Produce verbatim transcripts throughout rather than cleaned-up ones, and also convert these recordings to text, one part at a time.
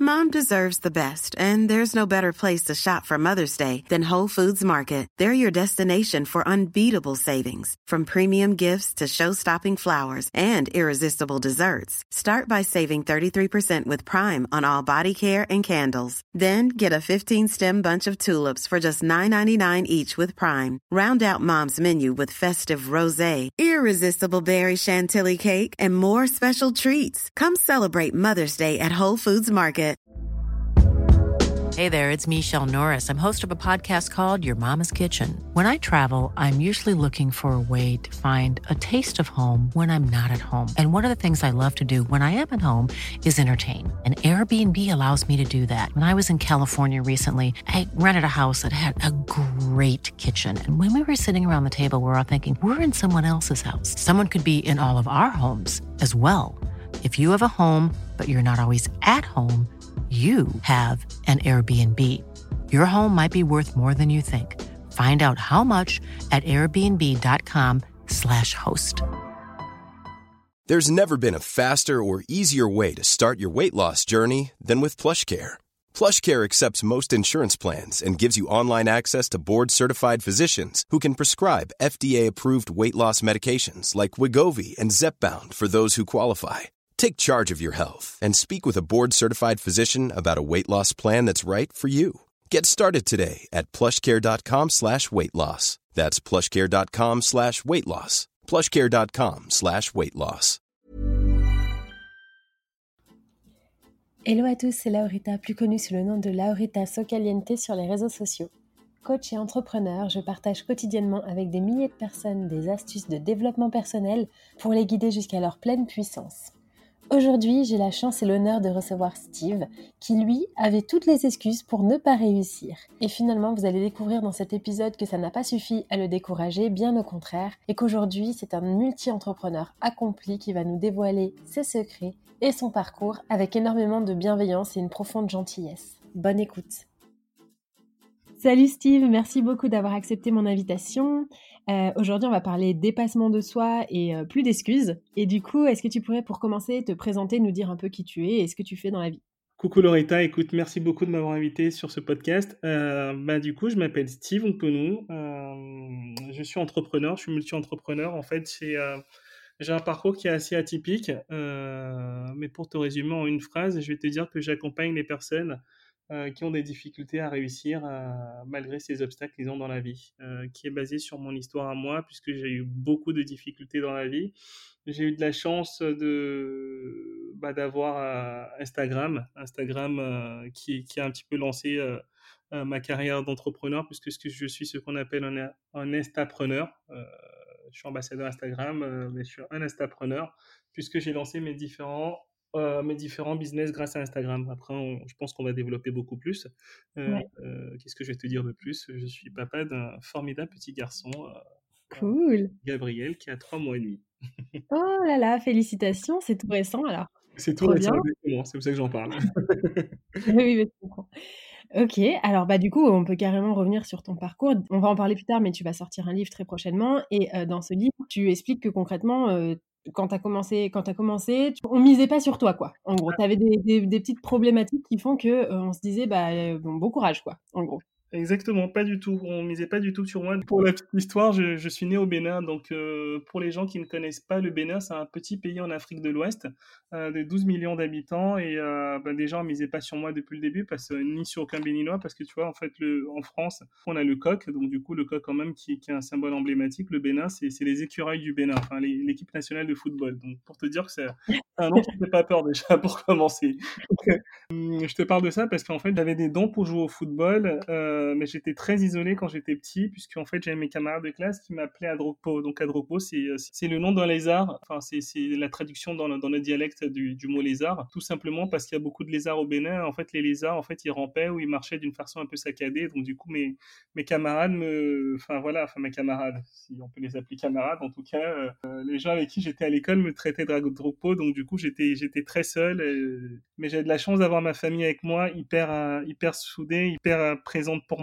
Mom deserves the best, and there's no better place to shop for Mother's Day than Whole Foods Market. They're your destination for unbeatable savings, from premium gifts to show-stopping flowers and irresistible desserts. Start by saving thirty-three percent with Prime on all body care and candles. Then get a fifteen-stem bunch of tulips for just nine ninety-nine each with Prime. Round out Mom's menu with festive rosé, irresistible berry chantilly cake, and more special treats. Come celebrate Mother's Day at Whole Foods Market. Hey there, it's Michelle Norris. I'm host of a podcast called Your Mama's Kitchen. When I travel, I'm usually looking for a way to find a taste of home when I'm not at home. And one of the things I love to do when I am at home is entertain. And Airbnb allows me to do that. When I was in California recently, I rented a house that had a great kitchen. And when we were sitting around the table, we were all thinking, we're in someone else's house. Someone could be in all of our homes as well. If you have a home, but you're not always at home, you have an Airbnb. Your home might be worth more than you think. Find out how much at airbnb.com slash host. There's never been a faster or easier way to start your weight loss journey than with PlushCare. PlushCare accepts most insurance plans and gives you online access to board-certified physicians who can prescribe F D A-approved weight loss medications like Wegovy and Zepbound for those who qualify. Take charge of your health and speak with a board-certified physician about a weight loss plan that's right for you. Get started today at plushcare.com slash weight loss. That's plushcare.com slash weight loss. plushcare.com slash weight loss. Hello à tous, c'est Laurita, plus connue sous le nom de Laurita Socaliente sur les réseaux sociaux. Coach et entrepreneur, je partage quotidiennement avec des milliers de personnes des astuces de développement personnel pour les guider jusqu'à leur pleine puissance. Aujourd'hui, j'ai la chance et l'honneur de recevoir Steve, qui lui avait toutes les excuses pour ne pas réussir. Et finalement, vous allez découvrir dans cet épisode que ça n'a pas suffi à le décourager, bien au contraire, et qu'aujourd'hui, c'est un multi-entrepreneur accompli qui va nous dévoiler ses secrets et son parcours avec énormément de bienveillance et une profonde gentillesse. Bonne écoute. Salut Steve, merci beaucoup d'avoir accepté mon invitation. Euh, aujourd'hui, on va parler dépassement de soi et euh, plus d'excuses. Et du coup, est-ce que tu pourrais, pour commencer, te présenter, nous dire un peu qui tu es et ce que tu fais dans la vie ? Coucou Loretta, écoute, merci beaucoup de m'avoir invité sur ce podcast. Euh, bah, du coup, je m'appelle Steve Onkonou. Euh, je suis entrepreneur, je suis multi-entrepreneur. En fait, j'ai, euh, j'ai un parcours qui est assez atypique. Euh, mais pour te résumer en une phrase, je vais te dire que j'accompagne les personnes Euh, qui ont des difficultés à réussir euh, malgré ces obstacles qu'ils ont dans la vie, euh, qui est basé sur mon histoire à moi, puisque j'ai eu beaucoup de difficultés dans la vie. J'ai eu de la chance de, bah, d'avoir euh, Instagram, Instagram euh, qui, qui a un petit peu lancé euh, euh, ma carrière d'entrepreneur, puisque ce que je suis ce qu'on appelle un, un instapreneur. Euh, je suis ambassadeur Instagram, euh, mais je suis un instapreneur, puisque j'ai lancé mes différents Euh, mes différents business grâce à Instagram. Après, on, je pense qu'on va développer beaucoup plus. Euh, Ouais. euh, qu'est-ce que je vais te dire de plus ? Je suis papa d'un formidable petit garçon, euh, Cool. Gabriel, qui a trois mois et demi. Oh là là, félicitations, c'est tout récent alors. C'est tout Trop récent, bien. exactement, c'est pour ça que j'en parle. Oui, oui, mais je comprends. Ok, alors bah du coup, on peut carrément revenir sur ton parcours. On va en parler plus tard, mais tu vas sortir un livre très prochainement. Et euh, dans ce livre, tu expliques que concrètement, euh, quand tu as commencé, quand t'as commencé, tu- on misait pas sur toi, quoi. En gros, tu avais des, des- des petites problématiques qui font que euh, on se disait, bah euh, bon, bon courage, quoi, en gros. Exactement, pas du tout. On misait pas du tout sur moi. Pour la petite histoire, je, je suis né au Bénin. Donc, euh, pour les gens qui ne connaissent pas le Bénin, c'est un petit pays en Afrique de l'Ouest euh, de douze millions d'habitants. Et euh, ben, déjà, on misait pas sur moi depuis le début, parce, ni sur aucun Béninois, parce que tu vois, en fait, le, en France, on a le coq. Donc, du coup, le coq, quand même, qui, qui est un symbole emblématique. Le Bénin, c'est, c'est les écureuils du Bénin, enfin, les- l'équipe nationale de football. Donc, pour te dire que c'est un nom qui ne fait pas peur déjà, pour commencer. Hum, Je te parle de ça parce qu'en fait, j'avais des dons pour jouer au football, euh, mais j'étais très isolé quand j'étais petit, puisqu'en fait, j'avais mes camarades de classe qui m'appelaient Adropo. Donc, Adropo, c'est, c'est le nom d'un lézard. Enfin, c'est, c'est la traduction dans le, dans le dialecte du, du mot lézard. Tout simplement parce qu'il y a beaucoup de lézards au Bénin. En fait, les lézards, en fait, ils rampaient ou ils marchaient d'une façon un peu saccadée. Donc, du coup, mes, mes camarades me, enfin, voilà, enfin, mes camarades, si on peut les appeler camarades, en tout cas, euh, les gens avec qui j'étais à l'école me traitaient d'Adropo. Donc, du coup, j'étais, j'étais très seul. euh, mais j'avais de la chance d'avoir ma famille avec moi, hyper, euh, hyper soudée, hyper euh, présente pour moi.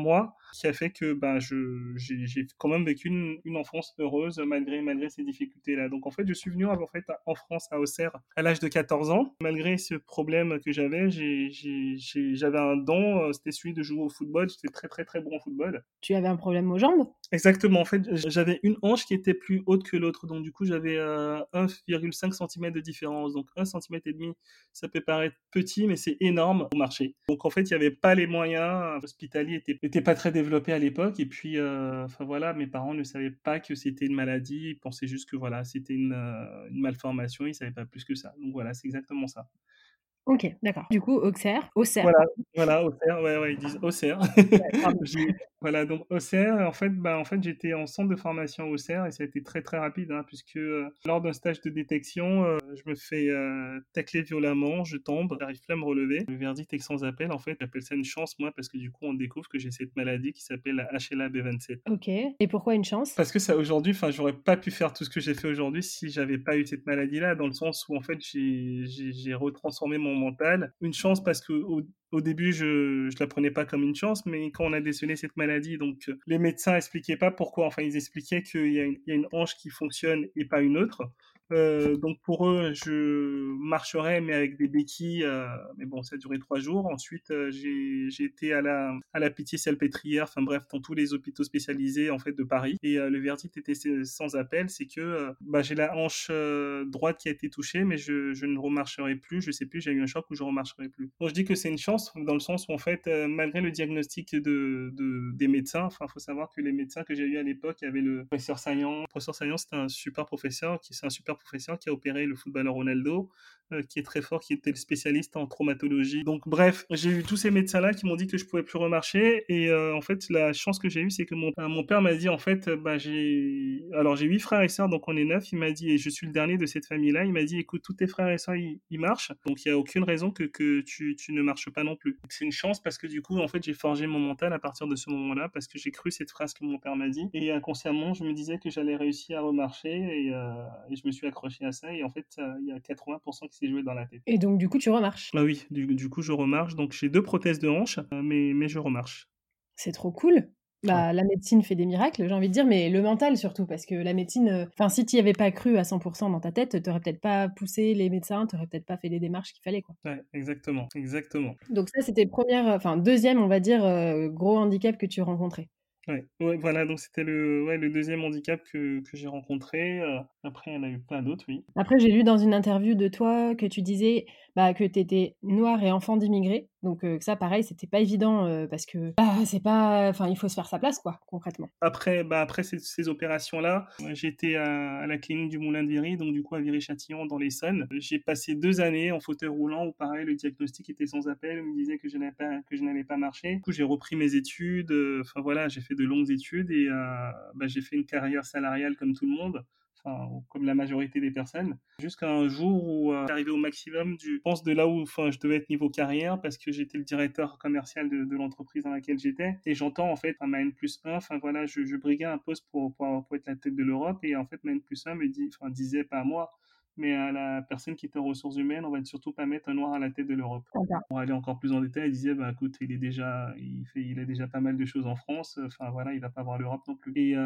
qui a fait que bah, je, j'ai, j'ai quand même vécu une, une enfance heureuse malgré, malgré ces difficultés-là. Donc en fait, je suis venu en, fait, en France, à Auxerre, à l'âge de quatorze ans. Malgré ce problème que j'avais, j'ai, j'ai, j'ai, j'avais un don, euh, c'était celui de jouer au football. J'étais très très très bon au football. Tu avais un problème aux jambes? Exactement, en fait, j'avais une hanche qui était plus haute que l'autre, donc du coup, j'avais euh, un virgule cinq centimètre de différence. Donc un centimètre et demi, ça peut paraître petit, mais c'est énorme au marché. Donc en fait, il n'y avait pas les moyens, l'hospitalier était, était pas très développé à l'époque, et puis, euh, enfin voilà, mes parents ne savaient pas que c'était une maladie, ils pensaient juste que voilà, c'était une, euh, une malformation, ils savaient pas plus que ça. Donc voilà, c'est exactement ça. Ok, d'accord. Du coup, Auxerre, Auxerre, Voilà, pardon. voilà, Auxerre, ouais, ouais, ils disent Auxerre. Ouais, pardon. J'ai- Voilà, donc Auxerre, en fait, bah, en fait, j'étais en centre de formation à Auxerre et ça a été très très rapide, hein, puisque euh, lors d'un stage de détection, euh, je me fais euh, tacler violemment, je tombe, j'arrive plus à me relever. Le verdict est sans appel, en fait, j'appelle ça une chance, moi, parce que du coup, on découvre que j'ai cette maladie qui s'appelle la H L A B vingt-sept. Ok. Et pourquoi une chance? Parce que ça, aujourd'hui, enfin, j'aurais pas pu faire tout ce que j'ai fait aujourd'hui si j'avais pas eu cette maladie-là, dans le sens où, en fait, j'ai, j'ai, j'ai retransformé mon mental. Une chance parce que au, au début, je, je la prenais pas comme une chance, mais quand on a décelé cette maladie, donc, euh, les médecins expliquaient pas pourquoi. Enfin, ils expliquaient qu'il y a une, il y a une hanche qui fonctionne et pas une autre. Euh, donc pour eux, je marcherais mais avec des béquilles. Euh, mais bon, ça a duré trois jours. Ensuite, euh, j'ai, j'ai été à la à la Pitié-Salpêtrière. Enfin bref, dans tous les hôpitaux spécialisés en fait de Paris. Et euh, le verdict était sans appel, c'est que euh, bah, j'ai la hanche euh, droite qui a été touchée, mais je, je ne remarcherai plus. Je sais plus, j'ai eu un choc où je remarcherai plus. Donc je dis que c'est une chance dans le sens où en fait, euh, malgré le diagnostic de, de des médecins, enfin faut savoir que les médecins que j'ai eu à l'époque, il y avait le professeur Saillant. Le professeur Saillant, c'était un super professeur, qui c'est un super professeur qui a opéré le footballeur Ronaldo, euh, qui est très fort, qui était le spécialiste en traumatologie. Donc bref, j'ai eu tous ces médecins-là qui m'ont dit que je pouvais plus remarcher. Et euh, en fait, la chance que j'ai eue, c'est que mon, euh, mon père m'a dit, en fait, euh, bah, j'ai... Alors j'ai huit frères et sœurs, donc on est neuf. Il m'a dit, et je suis le dernier de cette famille-là, il m'a dit, écoute, tous tes frères et sœurs, ils, ils marchent. Donc il n'y a aucune raison que, que tu, tu ne marches pas non plus. Donc, c'est une chance parce que du coup, en fait, j'ai forgé mon mental à partir de ce moment-là, parce que j'ai cru cette phrase que mon père m'a dit. Et inconsciemment, je me disais que j'allais réussir à remarcher. Et, euh, et je me suis accroché à ça. Et en fait, il y a quatre-vingts pour cent qui s'est joué dans la tête. Et donc, du coup, tu remarches. Ah oui, du, du coup, je remarche. Donc, j'ai deux prothèses de hanche, euh, mais, mais je remarche. C'est trop cool. Ouais. Bah, la médecine fait des miracles, j'ai envie de dire, mais le mental surtout, parce que la médecine, enfin, si tu n'y avais pas cru à cent pour cent dans ta tête, t'aurais peut-être pas poussé les médecins, t'aurais peut-être pas fait les démarches qu'il fallait, quoi. Ouais, exactement, exactement. Donc ça, c'était le premier, enfin, deuxième, on va dire, euh, gros handicap que tu rencontrais. Ouais, ouais, voilà, donc c'était le, ouais, le deuxième handicap que, que j'ai rencontré. Euh, après, il y en a eu plein d'autres, oui. Après, j'ai lu dans une interview de toi que tu disais bah, que tu étais noir et enfant d'immigrés. Donc euh, ça, pareil, c'était pas évident euh, parce que bah, c'est pas, enfin, il faut se faire sa place, quoi, concrètement. Après, bah, après ces, ces opérations-là, j'étais à, à la clinique du Moulin de Viry, donc du coup à Viry-Châtillon dans l'Essonne. J'ai passé deux années en fauteuil roulant où pareil, le diagnostic était sans appel. On me disait que je n'allais pas, que je n'allais pas marcher. Du coup, j'ai repris mes études. Enfin euh, voilà, j'ai fait de longues études et euh, bah, j'ai fait une carrière salariale comme tout le monde. Enfin, comme la majorité des personnes, jusqu'à un jour où euh, j'arrivais au maximum du, je pense, de là où enfin, je devais être niveau carrière, parce que j'étais le directeur commercial de, de l'entreprise dans laquelle j'étais, et j'entends en fait un ma N plus un, enfin voilà, je, je briguais un poste pour, pour, pour être la tête de l'Europe, et en fait ma N plus un me dit, enfin disait pas à moi, mais à la personne qui était aux ressources humaines, on va surtout pas mettre un noir à la tête de l'Europe. D'accord. Pour aller encore plus en détail, il disait, bah écoute, il est déjà, il fait, il a déjà pas mal de choses en France, enfin voilà, il va pas voir l'Europe non plus. Et, euh,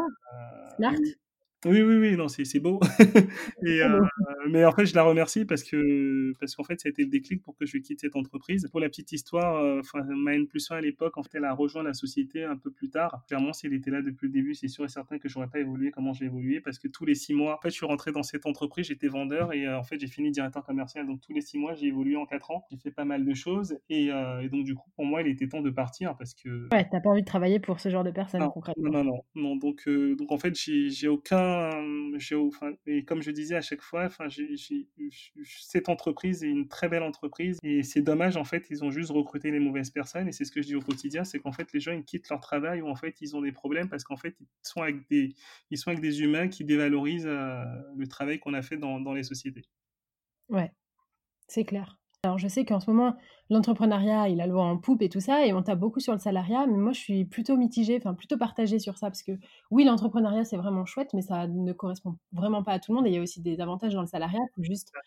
Ah, smart. euh, oui, oui, oui, non, c'est, c'est beau. Et, euh, mais en fait, je la remercie parce que, parce qu'en fait, ça a été le déclic pour que je quitte cette entreprise. Pour la petite histoire, enfin, euh, ma N plus un à l'époque, en fait, elle a rejoint la société un peu plus tard. Clairement, si elle était là depuis le début, c'est sûr et certain que j'aurais pas évolué comment j'ai évolué parce que tous les six mois, en fait, je suis rentré dans cette entreprise, j'étais vendeur et euh, en fait, j'ai fini directeur commercial. Donc, tous les six mois, j'ai évolué en quatre ans. J'ai fait pas mal de choses et, euh, et donc, du coup, pour moi, il était temps de partir parce que. Ouais, t'as pas envie de travailler pour ce genre de personnes, Non, concrètement. non, non, non, non. Donc, euh, donc en fait, j'ai, j'ai aucun, j'ai, enfin, et comme je disais à chaque fois, enfin, j'ai, j'ai, cette entreprise est une très belle entreprise et c'est dommage en fait, ils ont juste recruté les mauvaises personnes et c'est ce que je dis au quotidien, c'est qu'en fait, les gens ils quittent leur travail ou en fait ils ont des problèmes parce qu'en fait ils sont avec des, ils sont avec des humains qui dévalorisent euh, le travail qu'on a fait dans, dans les sociétés. Ouais, c'est clair. Alors, je sais qu'en ce moment, l'entrepreneuriat, il a le vent en poupe et tout ça, et on tape beaucoup sur le salariat, mais moi, je suis plutôt mitigée, enfin, plutôt partagée sur ça, parce que oui, l'entrepreneuriat, c'est vraiment chouette, mais ça ne correspond vraiment pas à tout le monde, et il y a aussi des avantages dans le salariat, il faut juste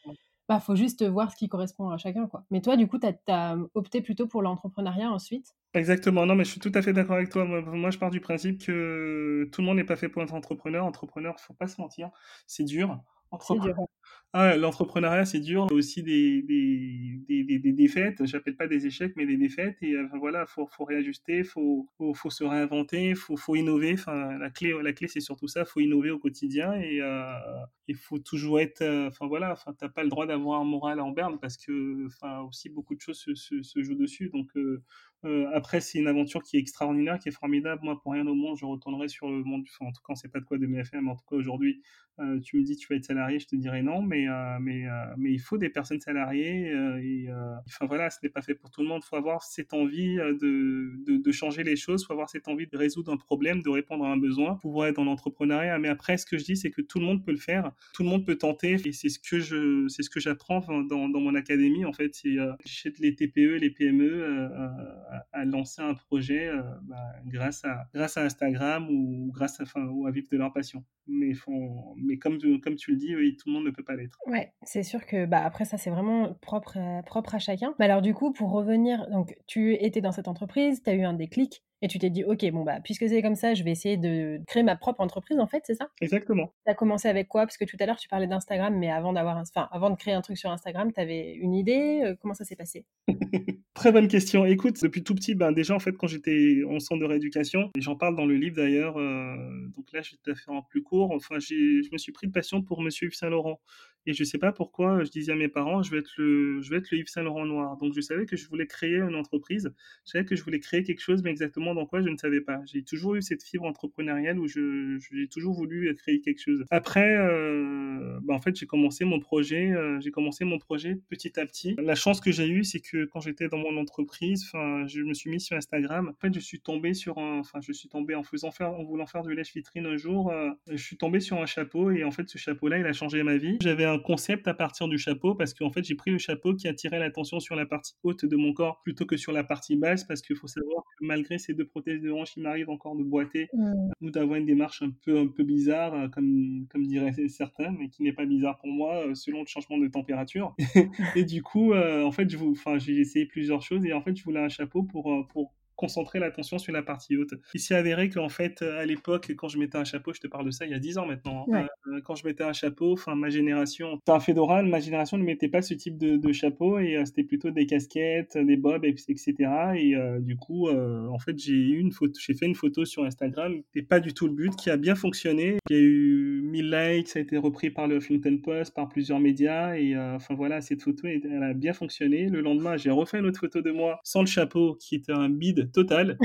Bah, faut juste voir ce qui correspond à chacun, quoi. Mais toi, du coup, tu as opté plutôt pour l'entrepreneuriat ensuite? Exactement, non, mais je suis tout à fait d'accord avec toi. Moi, moi, je pars du principe que tout le monde n'est pas fait pour être entrepreneur. Entrepreneur, faut pas se mentir, c'est dur. C'est dur, Entrepreneur. ouais. Ah ouais, l'entrepreneuriat, c'est dur. Il y a aussi des, des, des, des, des défaites. J'appelle pas des échecs, mais des défaites. Et euh, enfin, voilà, faut, faut réajuster, faut, faut, faut se réinventer, faut, faut innover. Enfin, la clé, la clé, c'est surtout ça. Faut innover au quotidien et euh, il faut toujours être. euh, Enfin voilà, enfin t'as pas le droit d'avoir un moral en berne parce que, enfin aussi beaucoup de choses se, se, se jouent dessus. Donc euh, euh, après, c'est une aventure qui est extraordinaire, qui est formidable. Moi, pour rien au monde, je retournerai sur le monde. Enfin, en tout cas, on sait pas de quoi demain fait, mais en tout cas aujourd'hui. Euh, tu me dis tu vas être salarié, je te dirais non, mais euh, mais euh, mais il faut des personnes salariées euh, et euh, enfin voilà, ce n'est pas fait pour tout le monde. Il faut avoir cette envie euh, de, de de changer les choses, il faut avoir cette envie de résoudre un problème, de répondre à un besoin, pouvoir être dans l'entrepreneuriat. Mais après, ce que je dis, c'est que tout le monde peut le faire, tout le monde peut tenter, et c'est ce que je c'est ce que j'apprends dans dans mon académie en fait. C'est euh, j'aide les T P E, les P M E euh, à, à lancer un projet euh, bah, grâce à grâce à Instagram ou grâce à enfin ou à vivre de leur passion. Mais font mais comme, comme tu le dis, oui, tout le monde ne peut pas l'être. Ouais, c'est sûr que bah, après ça, c'est vraiment propre à, propre à chacun. Mais alors du coup, pour revenir, donc tu étais dans cette entreprise, tu as eu un déclic et tu t'es dit, ok, bon bah puisque c'est comme ça, je vais essayer de créer ma propre entreprise en fait, c'est ça? Exactement. Tu as commencé avec quoi? Parce que tout à l'heure, tu parlais d'Instagram, mais avant d'avoir un... enfin, avant de créer un truc sur Instagram, tu avais une idée? Euh, Comment ça s'est passé? Très bonne question. Écoute, depuis tout petit, ben déjà en fait quand j'étais en centre de rééducation, et j'en parle dans le livre d'ailleurs, euh, donc là je vais te la faire en plus court, enfin j'ai, je me suis pris de passion pour Monsieur Yves Saint Laurent. Et je sais pas pourquoi je disais à mes parents, je vais être le, je vais être le Yves Saint Laurent noir. Donc je savais que je voulais créer une entreprise, je savais que je voulais créer quelque chose, mais exactement dans quoi je ne savais pas. J'ai toujours eu cette fibre entrepreneuriale où je, j'ai toujours voulu créer quelque chose. Après, euh, ben, en fait j'ai commencé mon projet, euh, j'ai commencé mon projet petit à petit. La chance que j'ai eue, c'est que quand j'étais dans mon entreprise, enfin, je me suis mis sur Instagram. En fait, je suis tombé sur un, enfin, je suis tombé en faisant faire, en voulant faire du lèche-vitrine un jour, euh, je suis tombé sur un chapeau et en fait, ce chapeau-là, il a changé ma vie. J'avais un concept à partir du chapeau parce qu'en fait, j'ai pris le chapeau qui attirait l'attention sur la partie haute de mon corps plutôt que sur la partie basse parce qu'il faut savoir que malgré ces deux prothèses de hanche, il m'arrive encore de boiter Mmh. ou d'avoir une démarche un peu, un peu bizarre, euh, comme, comme diraient certains, mais qui n'est pas bizarre pour moi, euh, selon le changement de température. Et du coup, euh, en fait, je vous, enfin, j'ai essayé plusieurs choses et en fait, je voulais un chapeau pour, euh, pour concentrer l'attention sur la partie haute. Il s'est avéré qu'en fait, à l'époque, quand je mettais un chapeau, je te parle de ça il y a dix ans maintenant, hein, Ouais. euh, quand je mettais un chapeau, enfin, ma génération, c'était un fédéral, ma génération ne mettait pas ce type de, de chapeau et euh, c'était plutôt des casquettes, des bobs, et, etc. Et euh, du coup, euh, en fait, j'ai eu une photo, j'ai fait une photo sur Instagram, c'était pas du tout le but, qui a bien fonctionné. J'ai eu mille likes, ça a été repris par le Huffington Post, par plusieurs médias et euh, enfin voilà, cette photo, elle a bien fonctionné. Le lendemain, j'ai refait une autre photo de moi sans le chapeau, qui était un bide total.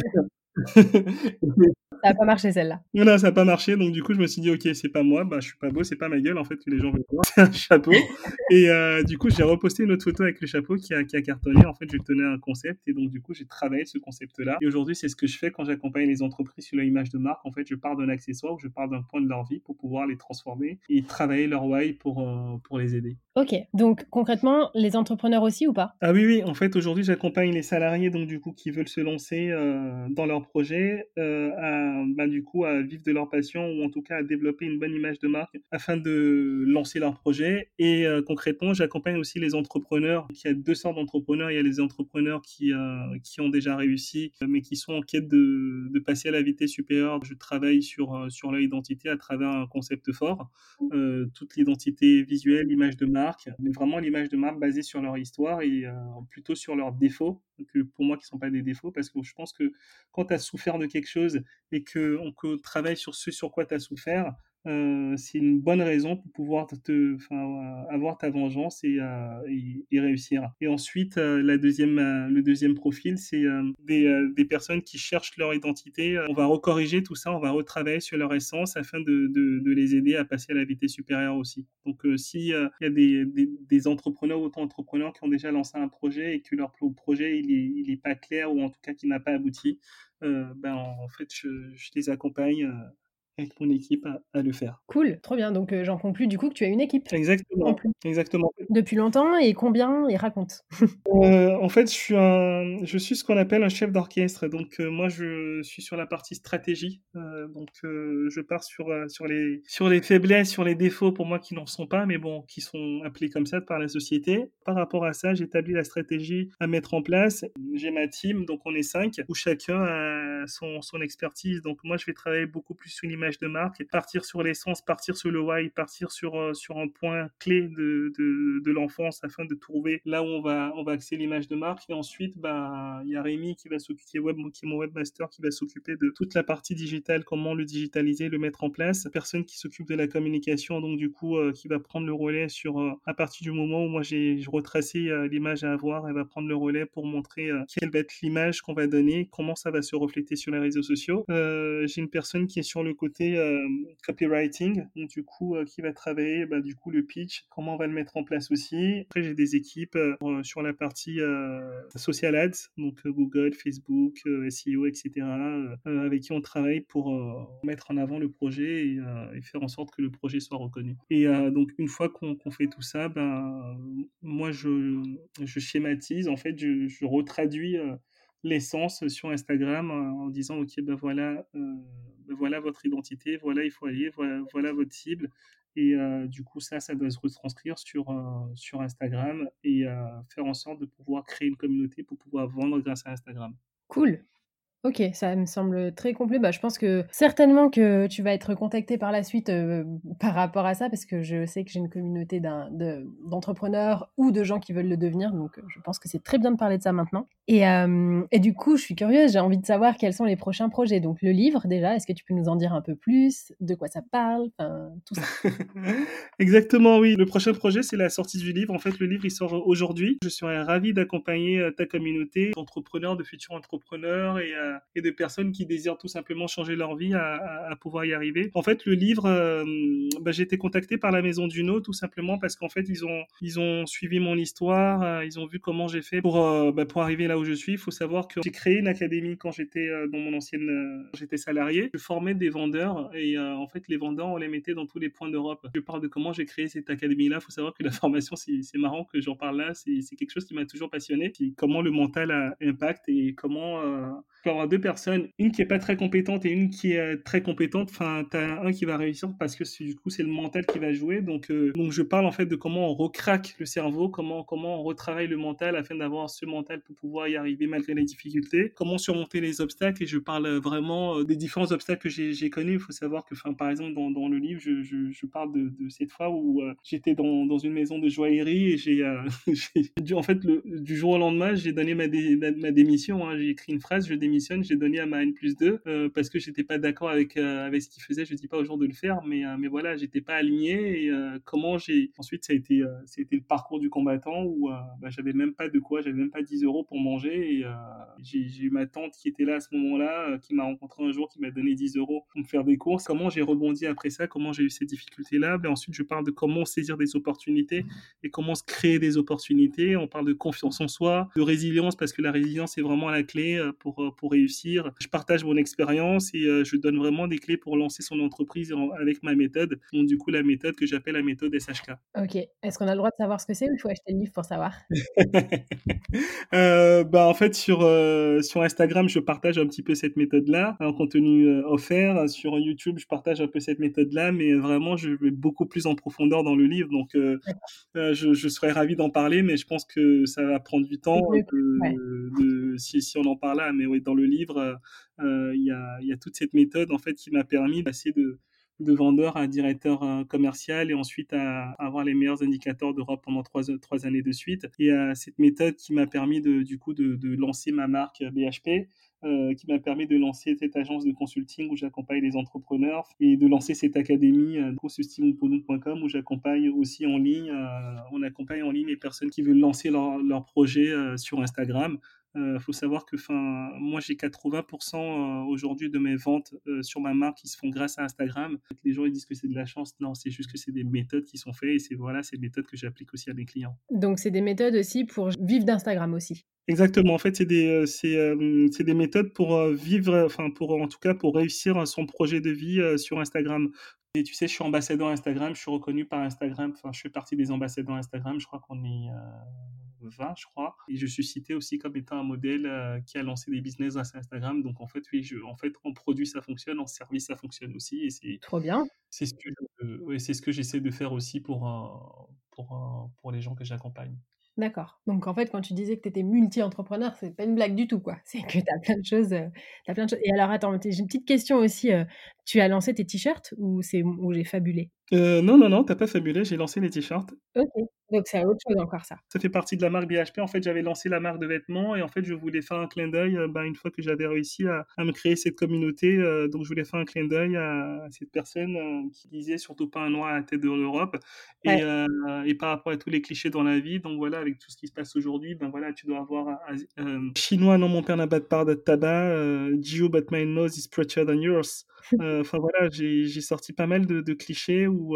Ça a pas marché celle-là. Voilà, ça n'a pas marché, donc du coup, je me suis dit, ok, c'est pas moi, bah, je suis pas beau, c'est pas ma gueule, en fait, que les gens veulent voir, c'est un chapeau. Et euh, du coup, j'ai reposté une autre photo avec le chapeau qui a, qui a cartonné. En fait, je tenais un concept, et donc du coup, j'ai travaillé ce concept-là. Et aujourd'hui, c'est ce que je fais quand j'accompagne les entreprises sur l'image de marque. En fait, je pars d'un accessoire, ou je pars d'un point de leur vie pour pouvoir les transformer et travailler leur why pour, euh, pour les aider. Ok, donc concrètement, les entrepreneurs aussi ou pas? Ah oui, oui, en fait, aujourd'hui, j'accompagne les salariés donc du coup qui veulent se lancer euh, dans leur projet, euh, à, bah, du coup, à vivre de leur passion ou en tout cas à développer une bonne image de marque afin de lancer leur projet. Et euh, concrètement, j'accompagne aussi les entrepreneurs. Il y a deux sortes d'entrepreneurs. Il y a les entrepreneurs qui, euh, qui ont déjà réussi, mais qui sont en quête de, de passer à la vitesse supérieure. Je travaille sur, euh, sur leur identité à travers un concept fort. Euh, toute l'identité visuelle, l'image de marque, mais vraiment l'image de marque basée sur leur histoire et euh, plutôt sur leurs défauts, que pour moi qui ne sont pas des défauts, parce que je pense que quand tu as souffert de quelque chose et qu'on que travaille sur ce sur quoi tu as souffert, euh, c'est une bonne raison pour pouvoir te, enfin, avoir ta vengeance et, euh, et, et réussir. Et ensuite, euh, la deuxième, euh, le deuxième profil, c'est euh, des, euh, des personnes qui cherchent leur identité. On va recorriger tout ça, on va retravailler sur leur essence afin de, de, de les aider à passer à la vitesse supérieure aussi. Donc, euh, s'il y a des, des, des entrepreneurs ou auto-entrepreneurs qui ont déjà lancé un projet et que leur projet il est, il est pas clair ou en tout cas qui n'a pas abouti, euh, ben en fait, je, je les accompagne. Euh, avec mon équipe à, à le faire. Cool, trop bien. Donc, heu, j'en conclus du coup que tu as une équipe en Exactement, plus. exactement. Depuis longtemps et combien? Et raconte. Heu, en fait, je suis un je suis ce qu'on appelle un chef d'orchestre. Donc, heu, moi, je suis sur la partie stratégie. Heu, donc, heu, je pars sur, heu, sur les sur les faiblesses, sur les défauts pour moi qui n'en sont pas, mais bon, qui sont appelés comme ça par la société. Par rapport à ça, j'établis la stratégie à mettre en place. J'ai ma team, donc on est cinq, où chacun a son son expertise. Donc moi, je vais travailler beaucoup plus sur une image de marque, partir sur l'essence, partir sur le why, partir sur, heu, sur un point clé de de de l'enfance afin de trouver là où on va on va axer l'image de marque. Et ensuite, bah, il y a Rémi qui va s'occuper, qui est web, qui est mon webmaster, qui va s'occuper de toute la partie digitale, comment le digitaliser, le mettre en place. Personne qui s'occupe de la communication, donc du coup, euh, qui va prendre le relais sur, euh, à partir du moment où moi j'ai retracé euh, l'image à avoir, elle va prendre le relais pour montrer euh, quelle va être l'image qu'on va donner, comment ça va se refléter sur les réseaux sociaux. Euh, j'ai une personne qui est sur le côté euh, copywriting, donc du coup, euh, qui va travailler, bah, du coup, le pitch, comment on va le mettre en place aussi. Après, j'ai des équipes euh, sur la partie euh, social ads, donc euh, Google, Facebook, euh, S E O, et cetera, euh, avec qui on travaille pour euh, mettre en avant le projet et, euh, et faire en sorte que le projet soit reconnu. Et euh, donc, une fois qu'on qu'on fait tout ça, ben, moi, je, je schématise, en fait, je, je retraduis euh, l'essence sur Instagram en disant, OK, ben voilà, euh, ben voilà votre identité, voilà, il faut aller, voilà, voilà votre cible. Et euh, du coup, ça, ça doit se retranscrire sur, euh, sur Instagram et euh, faire en sorte de pouvoir créer une communauté pour pouvoir vendre grâce à Instagram. Cool. OK, ça me semble très complet. Bah, je pense que certainement que tu vas être contacté par la suite, heu, par rapport à ça, parce que je sais que j'ai une communauté d'un de d'entrepreneurs ou de gens qui veulent le devenir, donc heu, je pense que c'est très bien de parler de ça maintenant. Et hem et du coup, je suis curieuse, j'ai envie de savoir quels sont les prochains projets. Donc le livre déjà, est-ce que tu peux nous en dire un peu plus? De quoi ça parle? Enfin, tout ça. Exactement, oui. Le prochain projet, c'est la sortie du livre. En fait, le livre, il sort aujourd'hui. Je serais ravi d'accompagner euh, ta communauté d'entrepreneurs, de futurs entrepreneurs et, euh, et de personnes qui désirent tout simplement changer leur vie à, à, à pouvoir y arriver. En fait, le livre, euh, bah, j'ai été contacté par la Maison Duno tout simplement parce qu'en fait, ils ont, ils ont suivi mon histoire, euh, ils ont vu comment j'ai fait pour, euh, bah, pour arriver là où je suis. Il faut savoir que j'ai créé une académie quand j'étais euh, dans mon ancienne, euh, j'étais salarié. Je formais des vendeurs et euh, en fait, les vendeurs, on les mettait dans tous les points d'Europe. Je parle de comment j'ai créé cette académie-là. Il faut savoir que la formation, c'est, c'est marrant que j'en parle là. C'est, c'est quelque chose qui m'a toujours passionné. C'est comment le mental a impact et comment euh, tu peux avoir deux personnes, une qui est pas très compétente et une qui est très compétente. Enfin, t'as un qui va réussir parce que du coup, c'est le mental qui va jouer. Donc, euh, donc je parle en fait de comment on recraque le cerveau, comment, comment on retravaille le mental afin d'avoir ce mental pour pouvoir y arriver malgré les difficultés, comment surmonter les obstacles. Et je parle vraiment des différents obstacles que j'ai, j'ai connus. Il faut savoir que, enfin, par exemple, dans, dans le livre, je, je, je parle de, de cette fois où euh, j'étais dans, dans une maison de joaillerie et j'ai, euh, j'ai dû, en fait, le, du jour au lendemain, j'ai donné ma, dé, ma, ma démission. Hein. J'ai écrit une phrase, je démissionne, j'ai donné à ma N plus deux euh, parce que j'étais pas d'accord avec, euh, avec ce qu'il faisait. Je dis pas aux gens de le faire, mais, euh, mais voilà, j'étais pas aligné. Et euh, comment j'ai. Ensuite, ça a, été, euh, ça a été le parcours du combattant où euh, bah, j'avais même pas de quoi, j'avais même pas dix euros pour manger. Et euh, j'ai, j'ai eu ma tante qui était là à ce moment-là, euh, qui m'a rencontré un jour, qui m'a donné dix euros pour me faire des courses. Comment j'ai rebondi après ça, comment j'ai eu ces difficultés-là. Ben ensuite, je parle de comment saisir des opportunités et comment se créer des opportunités. On parle de confiance en soi, de résilience, parce que la résilience est vraiment la clé pour, pour réussir. Je partage mon expérience et euh, je donne vraiment des clés pour lancer son entreprise en, avec ma méthode. Donc, du coup, la méthode que j'appelle la méthode S H K. OK. Est-ce qu'on a le droit de savoir ce que c'est ou il faut acheter le livre pour savoir? euh, bah, en fait, sur, euh, sur Instagram, je partage un petit peu cette méthode-là, un contenu euh, offert. Sur YouTube, je partage un peu cette méthode-là, mais vraiment, je vais beaucoup plus en profondeur dans le livre. Donc, euh, euh, je, je serais ravi d'en parler, mais je pense que ça va prendre du temps de, Ouais. de, si, si on en parle là. Mais oui, dans le livre, il euh, y, a, y a toute cette méthode en fait qui m'a permis d'essayer de de vendeur à directeur euh, commercial et ensuite à, à avoir les meilleurs indicateurs d'Europe pendant trois, trois années de suite. Et euh, cette méthode qui m'a permis de, du coup de, de lancer ma marque B H P, euh, qui m'a permis de lancer cette agence de consulting où j'accompagne les entrepreneurs et de lancer cette académie euh, consulting point com où j'accompagne aussi en ligne, euh, on accompagne en ligne les personnes qui veulent lancer leur, leur projet euh, sur Instagram. Il euh, faut savoir que moi, j'ai quatre-vingts pour cent aujourd'hui de mes ventes euh, sur ma marque qui se font grâce à Instagram. Les gens ils disent que c'est de la chance. Non, c'est juste que c'est des méthodes qui sont faites et c'est voilà, c'est des méthodes que j'applique aussi à mes clients. Donc, c'est des méthodes aussi pour vivre d'Instagram aussi. Exactement. En fait, c'est des, heu, c'est, hem, c'est des méthodes pour, heu, vivre, enfin pour en tout cas pour réussir son projet de vie, heu, sur Instagram. Et tu sais, je suis ambassadeur Instagram, je suis reconnu par Instagram, enfin je fais partie des ambassadeurs Instagram, je crois qu'on est, heu, vingt je crois et je suis cité aussi comme étant un modèle, heu, qui a lancé des business grâce à Instagram. Donc en fait, oui, je en fait, en produit ça fonctionne, en service ça fonctionne aussi et c'est Trop bien. c'est ce que je ouais, c'est ce que j'essaie de faire aussi pour, heu, pour, heu, pour les gens que j'accompagne. D'accord. Donc en fait, quand tu disais que tu étais multi-entrepreneur, c'est pas une blague du tout, quoi. C'est que tu as plein de choses, heu, tu as plein de choses et alors attends, j'ai une petite question aussi, heu, tu as lancé tes t-shirts ou c'est ou j'ai fabulé? Heu, non, non, non, tu as pas fabulé, j'ai lancé les t-shirts. OK, donc c'est autre chose encore ça. Ça fait partie de la marque B H P. En fait, j'avais lancé la marque de vêtements et en fait, je voulais faire un clin d'œil, heu, bah, une fois que j'avais réussi à à me créer cette communauté, heu, donc je voulais faire un clin d'œil à cette personne, heu, qui disait: «Surtout pas un noir à la tête de l'Europe» Ouais. et heu et par rapport à tous les clichés dans la vie, donc voilà, avec tout ce qui se passe aujourd'hui, ben voilà, tu dois avoir asi hem, chinois: «Non, mon père n'a pas de part de tabac», heu, «Jew, but my nose is prettier than yours». Heu, enfin voilà, j'ai j'ai sorti pas mal de de clichés où,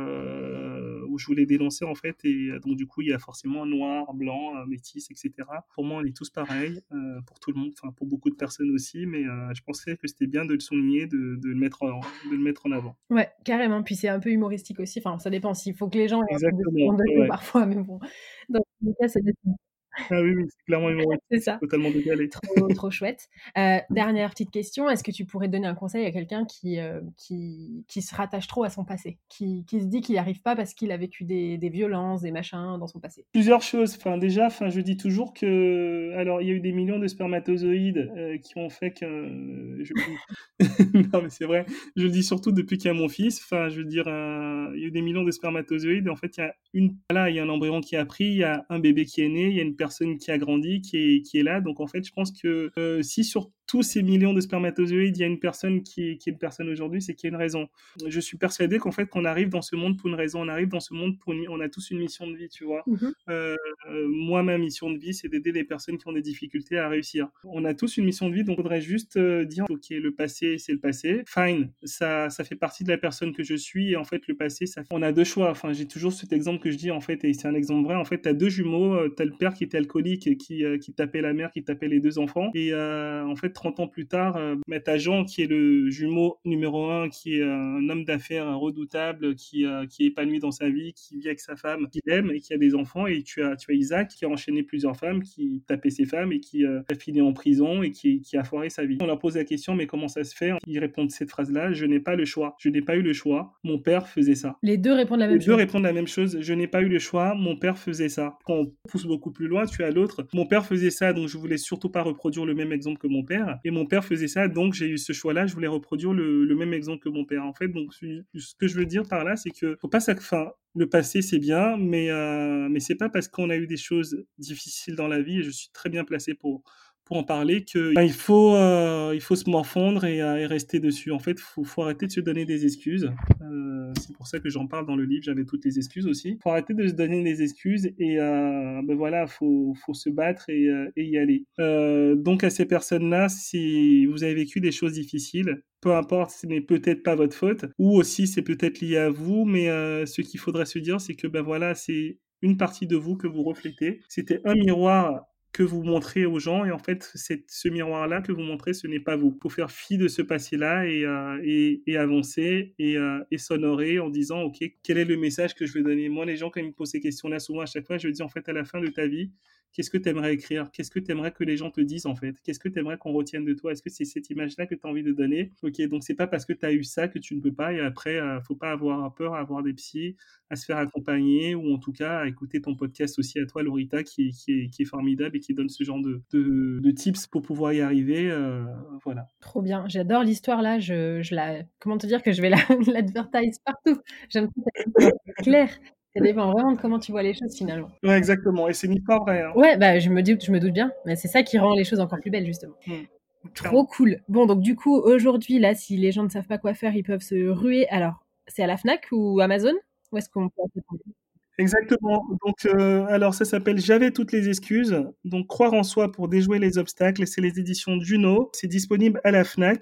heu, où je voulais dénoncer en fait et heu, donc du coup, il y a forcément noir, blanc, heu, métis et cetera. Pour moi, on est tous pareils, heu, pour tout le monde, enfin pour beaucoup de personnes aussi, mais heu, je pensais que c'était bien de le souligner, de de le mettre en de le mettre en avant. Ouais, carrément, puis c'est un peu humoristique aussi, enfin ça dépend, s'il faut que les gens aient un peu de Exactement, second ouais, degré ouais. parfois, mais bon, dans tous les cas, c'est Ah oui, oui, c'est clairement c'est humoristique, ça. totalement décalé. Trop, trop chouette. Heu, dernière petite question, est-ce que tu pourrais donner un conseil à quelqu'un qui, heu, qui qui se rattache trop à son passé? Qui qui se dit qu'il n'y arrive pas parce qu'il a vécu des des violences, des machins dans son passé? Plusieurs choses. Enfin, déjà, enfin, je dis toujours que, alors, il y a eu des millions de spermatozoïdes euh, qui ont fait que, euh, je le dis, non, mais c'est vrai. Je le dis surtout depuis qu'il y a mon fils. Enfin, je veux dire, euh, il y a eu des millions de spermatozoïdes. Et en fait, il y a une, là, il y a un embryon qui a pris, il y a un bébé qui est né, il y a une personne qui a grandi, qui est, qui est là. Donc, en fait, je pense que euh, si sur tous ces millions de spermatozoïdes, il y a une personne qui est, qui est une personne aujourd'hui, c'est qu'il y a une raison. Je suis persuadé qu'en fait, qu'on arrive dans ce monde pour une raison. On arrive dans ce monde pour une, on a tous une mission de vie, tu vois. Mmh. Euh, euh, moi, ma mission de vie, c'est d'aider les personnes qui ont des difficultés à réussir. On a tous une mission de vie, donc il faudrait juste euh, dire, ok, le passé, c'est le passé. Fine, ça, ça fait partie de la personne que je suis, et en fait, le passé, ça fait... On a deux choix. Enfin, j'ai toujours cet exemple que je dis, en fait, et c'est un exemple vrai. En fait, t'as deux jumeaux, euh, t'as le père qui était alcoolique, et qui, euh, qui tapait la mère, qui tapait les deux enfants, et euh, en fait, trente ans plus tard, euh, bah, t'as Jean, qui est le jumeau numéro un, qui est un homme d'affaires redoutable, qui, euh, qui est épanoui dans sa vie, qui vit avec sa femme, qui l'aime, et qui a des enfants, et tu as, tu as Isaac qui a enchaîné plusieurs femmes, qui tapait ses femmes et qui euh, a fini en prison et qui, qui a foiré sa vie. On leur pose la question, mais comment ça se fait? Ils répondent cette phrase-là: je n'ai pas le choix. Je n'ai pas eu le choix. Mon père faisait ça. Les deux répondent la Les même deux chose. répondent la même chose: je n'ai pas eu le choix, mon père faisait ça. Quand on pousse beaucoup plus loin, tu as l'autre: mon père faisait ça, donc je voulais surtout pas reproduire le même exemple que mon père. Et mon père faisait ça, donc j'ai eu ce choix-là, je voulais reproduire le, le même exemple que mon père. En fait, donc ce que je veux dire par là, c'est que faut pas ça. Enfin, le passé c'est bien, mais euh, mais c'est pas parce qu'on a eu des choses difficiles dans la vie, et je suis très bien placé pour pour en parler, que ben, il faut euh, il faut se morfondre et, euh, et rester dessus. En fait, faut faut arrêter de se donner des excuses. Euh, c'est pour ça que j'en parle dans le livre. J'avais toutes les excuses aussi. Faut arrêter de se donner des excuses et euh, ben voilà, faut faut se battre et, euh, et y aller. Euh, donc à ces personnes-là, si vous avez vécu des choses difficiles, peu importe, ce n'est peut-être pas votre faute, ou aussi c'est peut-être lié à vous, mais euh, ce qu'il faudrait se dire, c'est que ben voilà, c'est une partie de vous que vous reflétez. C'était un miroir que vous montrez aux gens, et en fait, c'est ce miroir-là que vous montrez, ce n'est pas vous. Il faut faire fi de ce passé-là et, euh, et, et avancer et, euh, et s'honorer en disant, ok, quel est le message que je veux donner? Moi, les gens, quand ils me posent ces questions-là, souvent à chaque fois, je dis, en fait, à la fin de ta vie, qu'est-ce que tu aimerais écrire? Qu'est-ce que tu aimerais que les gens te disent, en fait? Qu'est-ce que tu aimerais qu'on retienne de toi? Est-ce que c'est cette image-là que tu as envie de donner? Ok, donc c'est pas parce que tu as eu ça que tu ne peux pas, et après, euh, faut pas avoir peur à avoir des psys, à se faire accompagner, ou en tout cas à écouter ton podcast aussi à toi, Laurita, qui, qui, est, qui est formidable et qui donne ce genre de, de, de tips pour pouvoir y arriver. Euh, voilà. Trop bien, j'adore l'histoire là, je, je la... Comment te dire que je vais la l'advertise partout. J'aime trop cette histoire, c'est clair. Ça dépend vraiment de comment tu vois les choses finalement. Ouais, exactement. Et c'est une histoire vraie. Hein. Ouais, bah je me doute, je me doute bien, mais c'est ça qui rend les choses encore plus belles justement. Mmh. Trop cool. Bon, donc du coup, aujourd'hui, là, si les gens ne savent pas quoi faire, ils peuvent se ruer. Alors, c'est à la Fnac ou Amazon? Où est-ce qu'on peut acheter ton livre? Exactement. Donc, euh, alors ça s'appelle J'avais toutes les excuses. Donc, croire en soi pour déjouer les obstacles. C'est les éditions Juno. C'est disponible à la Fnac.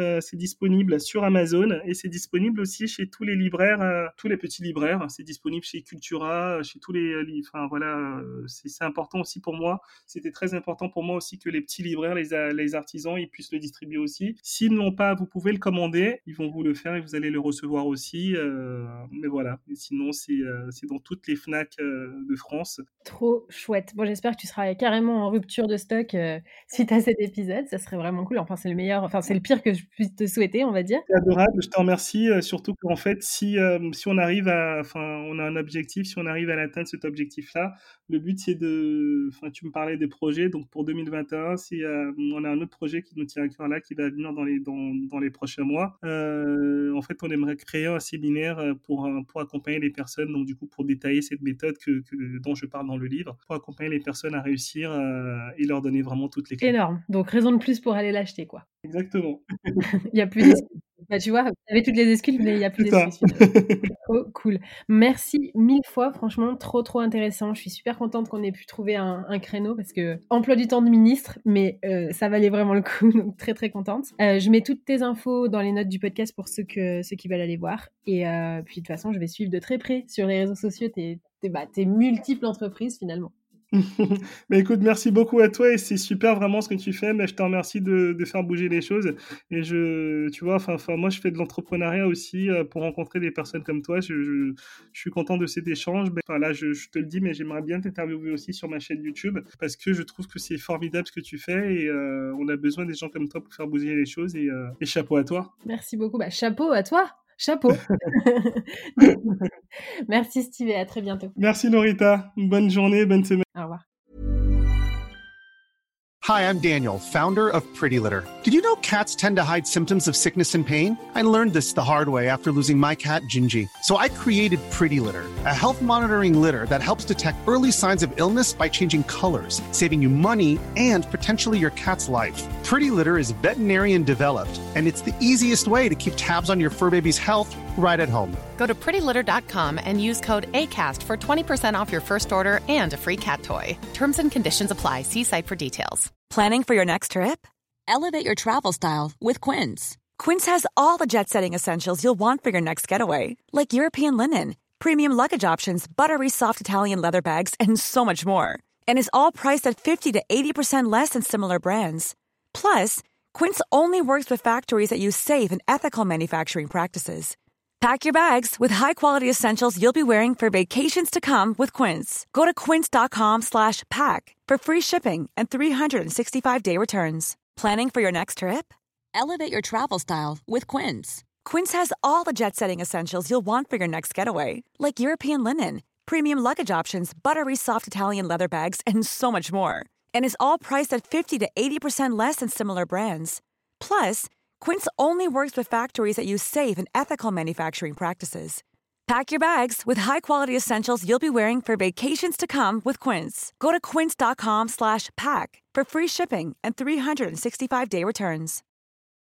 Euh, c'est disponible sur Amazon et c'est disponible aussi chez tous les libraires, euh, tous les petits libraires. C'est disponible chez Cultura, chez tous les livres. Enfin voilà, euh, c'est, c'est important aussi pour moi. C'était très important pour moi aussi que les petits libraires, les, les artisans, ils puissent le distribuer aussi. S'ils ne l'ont pas, vous pouvez le commander. Ils vont vous le faire et vous allez le recevoir aussi. Euh, mais voilà. Et sinon, c'est, euh, c'est dans toutes les Fnac euh, de France. Trop chouette. Bon, j'espère que tu seras carrément en rupture de stock euh, suite à cet épisode. Ça serait vraiment cool. Enfin, c'est le meilleur, enfin, c'est le pire que je puisse te souhaiter, on va dire. C'est adorable. Je te remercie. Euh, surtout qu'en fait, si, euh, si on arrive à, enfin, on a un objectif, si on arrive à l'atteindre cet objectif-là, le but, c'est de, enfin, tu me parlais des projets. Donc, pour deux mille vingt et un, si, euh, on a un autre projet qui nous tient à cœur là, qui va venir dans les, dans, dans les prochains mois. Euh, en fait, on aimerait créer un séminaire pour, pour accompagner les personnes. Donc, du coup, pour détailler cette méthode que, que, dont je parle dans le livre, pour accompagner les personnes à réussir euh, et leur donner vraiment toutes les clés. Énorme. Donc, raison de plus pour aller l'acheter, quoi. Exactement. Il n'y a plus d'excuses. Bah, tu vois, vous avez toutes les excuses, mais il n'y a plus d'excuses. Trop cool. Merci mille fois, franchement, trop, trop intéressant. Je suis super contente qu'on ait pu trouver un, un créneau parce que emploi du temps de ministre, mais euh, ça valait vraiment le coup, donc très, très contente. Euh, je mets toutes tes infos dans les notes du podcast pour ceux, que, ceux qui veulent aller voir. Et euh, puis, de toute façon, je vais suivre de très près sur les réseaux sociaux tes, tes, bah, tes multiples entreprises, finalement. Mais écoute, merci beaucoup à toi et c'est super vraiment ce que tu fais. Mais je te remercie de, de faire bouger les choses. Et je, tu vois, enfin, enfin, moi, je fais de l'entrepreneuriat aussi euh, pour rencontrer des personnes comme toi. Je, je, je suis content de cet échange. Enfin, là, je, je te le dis, mais j'aimerais bien t'interviewer aussi sur ma chaîne YouTube parce que je trouve que c'est formidable ce que tu fais et euh, on a besoin des gens comme toi pour faire bouger les choses. Et, euh, et chapeau à toi. Merci beaucoup. Bah, chapeau à toi. Chapeau. Merci Steve et à très bientôt. Merci Norita. Bonne journée, bonne semaine. Au revoir. Hi, I'm Daniel, founder of Pretty Litter. Did you know cats tend to hide symptoms of sickness and pain? I learned this the hard way after losing my cat, Gingy. So I created Pretty Litter, a health monitoring litter that helps detect early signs of illness by changing colors, saving you money and potentially your cat's life. Pretty Litter is veterinarian developed, and it's the easiest way to keep tabs on your fur baby's health right at home. Go to pretty litter dot com and use code ACAST for twenty percent off your first order and a free cat toy. Terms and conditions apply. See site for details. Planning for your next trip? Elevate your travel style with Quince. Quince has all the jet-setting essentials you'll want for your next getaway, like European linen, premium luggage options, buttery soft Italian leather bags, and so much more. And is all priced at fifty to eighty percent less than similar brands. Plus, Quince only works with factories that use safe and ethical manufacturing practices. Pack your bags with high-quality essentials you'll be wearing for vacations to come with Quince. Go to quince.com slash pack for free shipping and three sixty-five day returns. Planning for your next trip? Elevate your travel style with Quince. Quince has all the jet-setting essentials you'll want for your next getaway, like European linen, premium luggage options, buttery soft Italian leather bags, and so much more. And is all priced at fifty to eighty percent less than similar brands. Plus, Quince only works with factories that use safe and ethical manufacturing practices. Pack your bags with high-quality essentials you'll be wearing for vacations to come with Quince. Go to quince.com slash pack for free shipping and three sixty-five day returns.